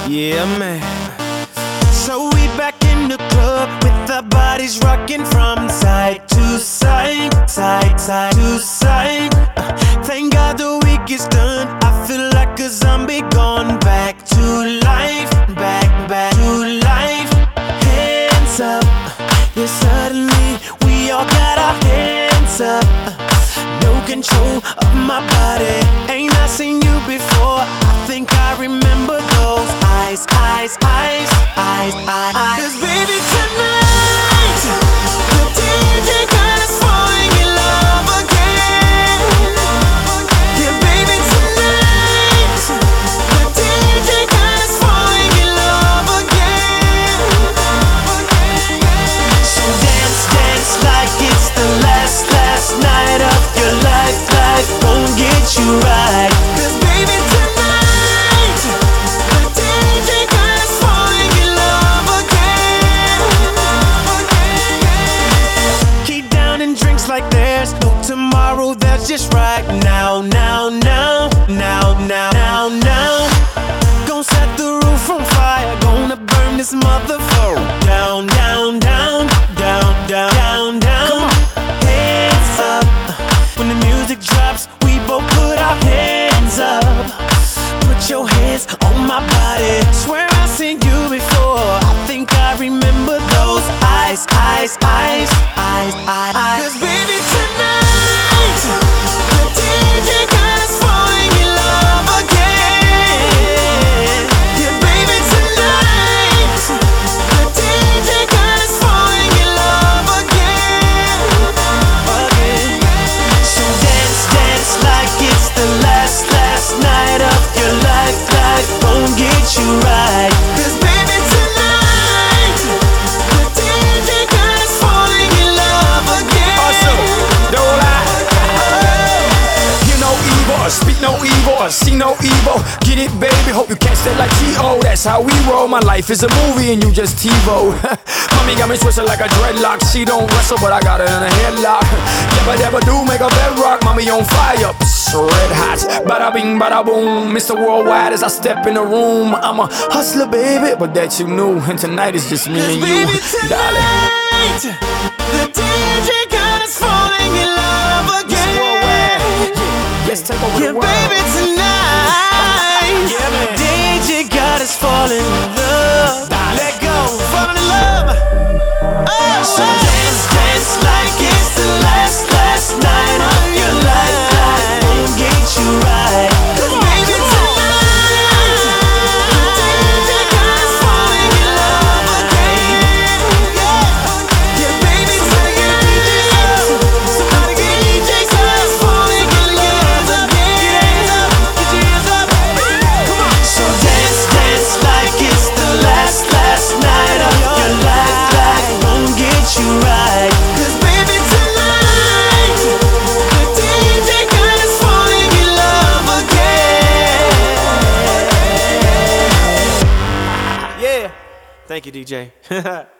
Yeah, man. So we back in the club with our bodies rocking from side to side, side to side. Thank God the week is done. I feel like a zombie gone back to life, back to life. Hands up, yeah, suddenly we all got our hands up. No control of my body. Ain't I seen you before? I think I remember those eyes. 'Cause baby tonight, the DJ got us falling in love again. Yeah, baby tonight, the DJ got us falling in love again. So dance like it's the last night of your life. Life won't get you right. 'Cause baby tonight, the DJ got us falling in love again. Keep downing drinks like there's no tomorrow. That's just right now. Gonna set the roof on fire. Gonna burn this motherfucker down. Come on, hands up. When the music drops, we both put our hands up. Put your hands on my body. Swear I've seen you before. I think I remember those eyes. 'Cause baby tonight, the DJ got us falling in love again. Yeah, baby tonight, the DJ got us falling in love again. So dance like it's the last night of your life. Life won't get you right. 'Cause baby tonight, the DJ got us falling in love again. Awesome, don't lie. Hear no evil, or speak no evil, or see no evil. Get it, baby, hope you catch that like T.O. That's how we roll. My life is a movie and you just TiVo. Mommy got me twisted like a dreadlock. She don't wrestle, but I got her in a headlock. Never do make a bedrock. Mommy on fire, red hot. Bada bing, bada boom. Mr. Worldwide as I step in the room. I'm a hustler, baby, but that you knew. And tonight is just me and you, Baby tonight, the DJ got us falling in love again. Let's take over Yeah, the world. baby tonight, Yeah, man. DJ got us falling in love. Let go, fall in love. Oh, so dance like it's the last night of your life. Life won't get you right. 'Cause baby tonight, the DJ got us falling in love again. Yeah, baby tonight, somebody get DJ got us falling in love again. Get your hands up. Come on. So dance like it's the last night of your life. Life won't get you right. 'Cause baby tonight, the DJ got us falling in love again. Yeah. Thank you, DJ.